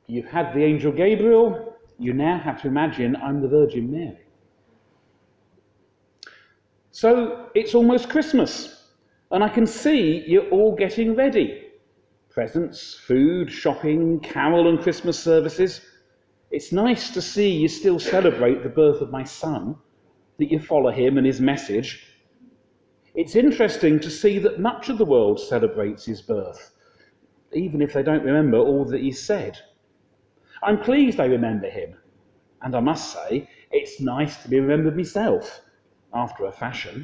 You've had the angel Gabriel, you now have to imagine I'm the Virgin Mary. So it's almost Christmas, and I can see you're all getting ready. Presents, food, shopping, carol and Christmas services. It's nice to see you still celebrate the birth of my son, that you follow him and his message. It's interesting to see that much of the world celebrates his birth, even if they don't remember all that he said. I'm pleased they remember him, and I must say, it's nice to be remembered myself, after a fashion.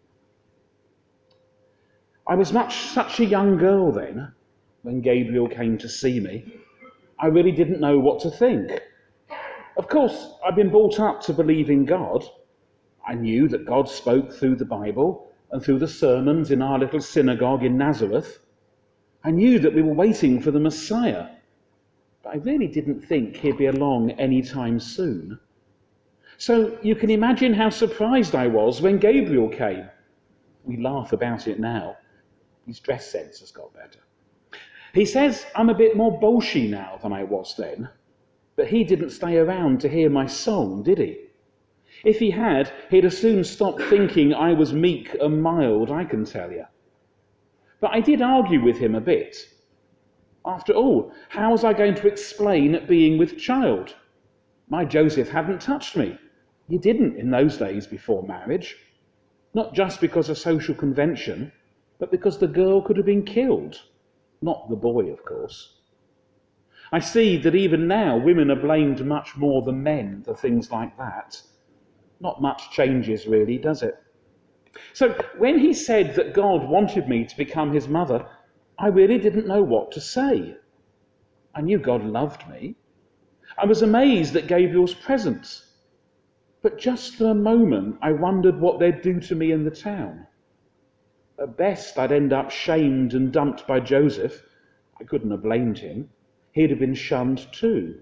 I was such a young girl then, when Gabriel came to see me. I really didn't know what to think. Of course, I'd been brought up to believe in God. I knew that God spoke through the Bible and through the sermons in our little synagogue in Nazareth. I knew that we were waiting for the Messiah, but I really didn't think he'd be along any time soon. So you can imagine how surprised I was when Gabriel came. We laugh about it now. His dress sense has got better. He says I'm a bit more bolshy now than I was then, but he didn't stay around to hear my song, did he? If he had, he'd as soon stopped thinking I was meek and mild, I can tell you. But I did argue with him a bit. After all, how was I going to explain being with child? My Joseph hadn't touched me. He didn't in those days before marriage. Not just because of social convention, but because the girl could have been killed. Not the boy, of course. I see that even now women are blamed much more than men for things like that. Not much changes really, does it? So when he said that God wanted me to become his mother, I really didn't know what to say. I knew God loved me. I was amazed at Gabriel's presence. But just for a moment, I wondered what they'd do to me in the town. At best, I'd end up shamed and dumped by Joseph. I couldn't have blamed him. He'd have been shunned too.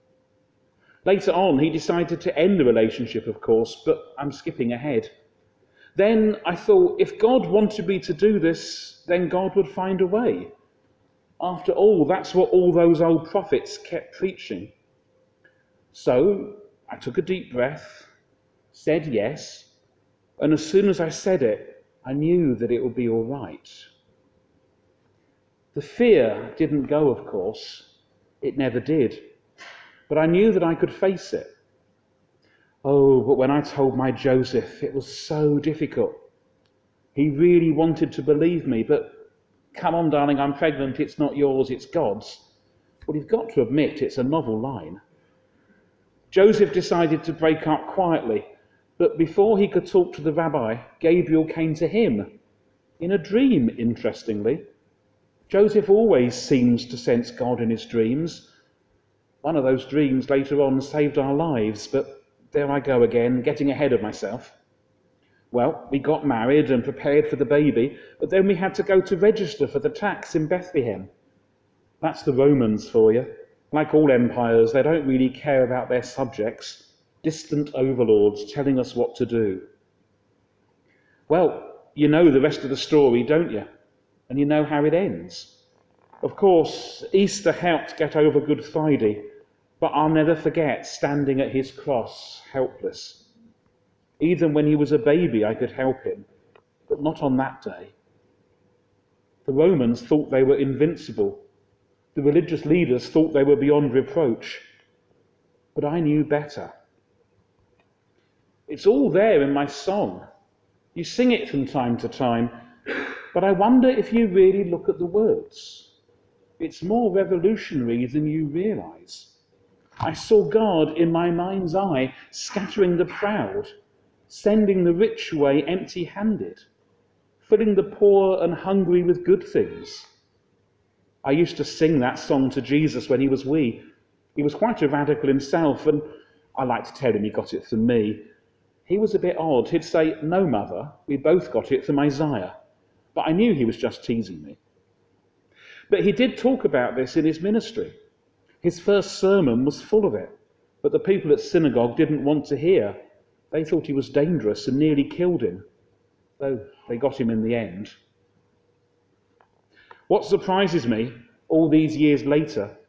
Later on, he decided to end the relationship, of course, but I'm skipping ahead. Then I thought, if God wanted me to do this, then God would find a way. After all, that's what all those old prophets kept preaching. So I took a deep breath, said yes, and as soon as I said it, I knew that it would be all right. The fear didn't go, of course. It never did. But I knew that I could face it. Oh, but when I told my Joseph, it was so difficult. He really wanted to believe me, but come on, darling, I'm pregnant, it's not yours, it's God's. Well, you've got to admit it's a novel line. Joseph decided to break up quietly, but before he could talk to the rabbi, Gabriel came to him. In a dream, interestingly. Joseph always seems to sense God in his dreams. One of those dreams later on saved our lives, but there I go again, getting ahead of myself. Well, we got married and prepared for the baby, but then we had to go to register for the tax in Bethlehem. That's the Romans for you. Like all empires, they don't really care about their subjects. Distant overlords telling us what to do. Well, you know the rest of the story, don't you? And you know how it ends. Of course, Easter helped get over Good Friday, but I'll never forget standing at his cross, helpless. Even when he was a baby, I could help him, but not on that day. The Romans thought they were invincible. The religious leaders thought they were beyond reproach. But I knew better. It's all there in my song. You sing it from time to time, but I wonder if you really look at the words. It's more revolutionary than you realise. I saw God in my mind's eye scattering the proud, sending the rich away empty-handed, filling the poor and hungry with good things. I used to sing that song to Jesus when he was wee. He was quite a radical himself, and I like to tell him he got it from me. He was a bit odd. He'd say, "No, Mother, we both got it from Isaiah." But I knew he was just teasing me. But he did talk about this in his ministry. His first sermon was full of it, but the people at synagogue didn't want to hear. They thought he was dangerous and nearly killed him, though they got him in the end. What surprises me, all these years later,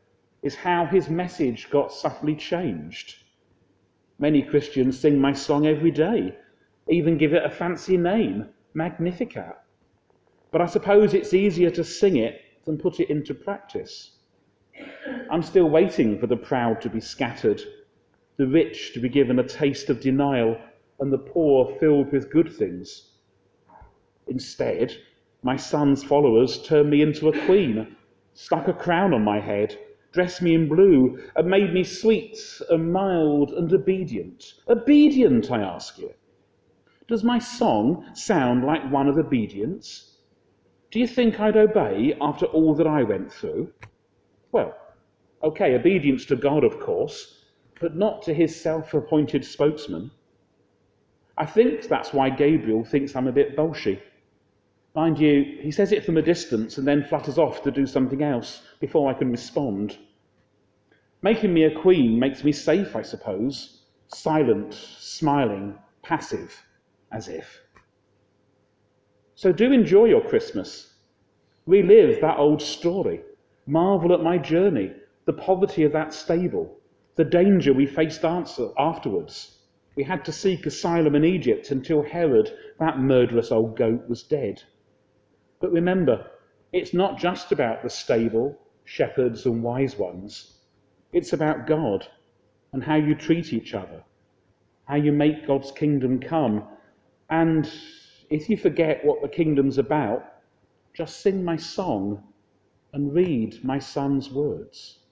is how his message got subtly changed. Many Christians sing my song every day, even give it a fancy name, Magnificat. But I suppose it's easier to sing it than put it into practice. I'm still waiting for the proud to be scattered, the rich to be given a taste of denial, and the poor filled with good things. Instead, my son's followers turned me into a queen, stuck a crown on my head, dressed me in blue, and made me sweet and mild and obedient. Obedient, I ask you. Does my song sound like one of obedience? Do you think I'd obey after all that I went through? Well, okay, obedience to God, of course, but not to his self-appointed spokesman. I think that's why Gabriel thinks I'm a bit bolshy. Mind you, he says it from a distance and then flutters off to do something else before I can respond. Making me a queen makes me safe, I suppose. Silent, smiling, passive, as if. So do enjoy your Christmas. Relive that old story. Marvel at my journey, the poverty of that stable, the danger we faced afterwards. We had to seek asylum in Egypt until Herod, that murderous old goat, was dead. But remember, it's not just about the stable, shepherds and wise ones. It's about God and how you treat each other, how you make God's kingdom come. And if you forget what the kingdom's about, just sing my song and read my son's words.